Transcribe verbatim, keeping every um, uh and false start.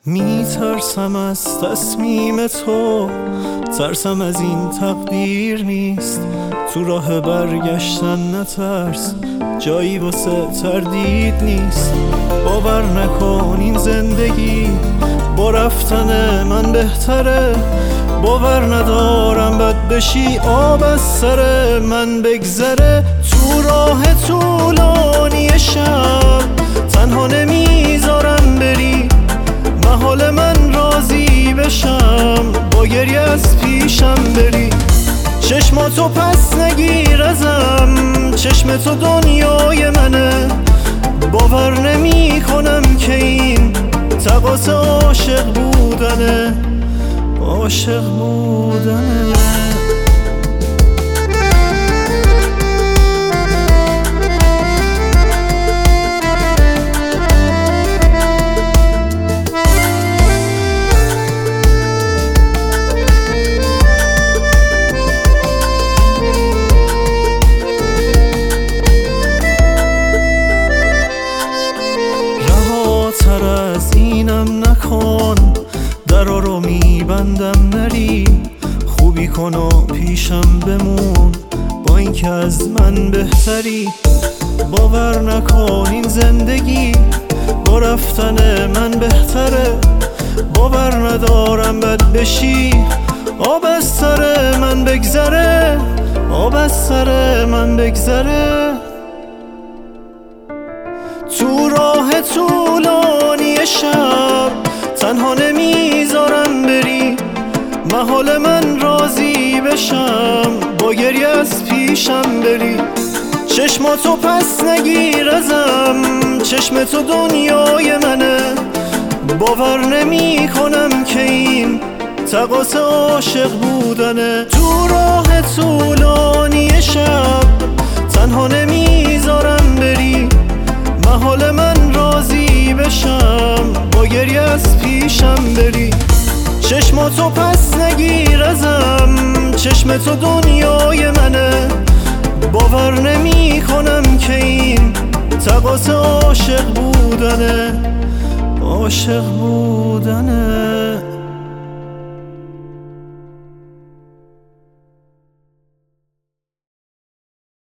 میترسم از تصمیم تو، ترسم از این تقدیر نیست. تو راه برگشتن نترس، جایی واسه تردید نیست. باور نکن این زندگی با رفتن من بهتره. باور ندارم بد بشی آب از سر من بگذره. تو راه طولانی شب تنها نمیذارم بری، محال من راضی بشم با گریه از پیشم بری. چشماتو پس نگیر ازم، چشم تو دنیای منه. باور نمی کنم که این تقاضا عاشق بودنه، عاشق بودنه. تر از اینم نکن، درا رو میبندم نری. خوبی کن و پیشم بمون، با اینکه از من بهتری. باور نکن این زندگی با رفتن من بهتره. باور ندارم بد بشی آب از سر من بگذره، آب از سر من بگذره. تو راه طولانی شب تنها نمیذارم بری، محال من راضی بشم با گریه از پیشم بری. چشماتو پس نگیر ازم، چشم تو دنیای منه. باور نمی کنم که این تقاضا عاشق بودنه. تو راه طولانی شب تنها نمیذارم بری، محال من راضی بشم با گریه از پیشم بری. چشماتو پس نگیر ازم، چشم تو دنیای منه. باور نمی کنم که این تقاضا عاشق بودنه، عاشق بودنه.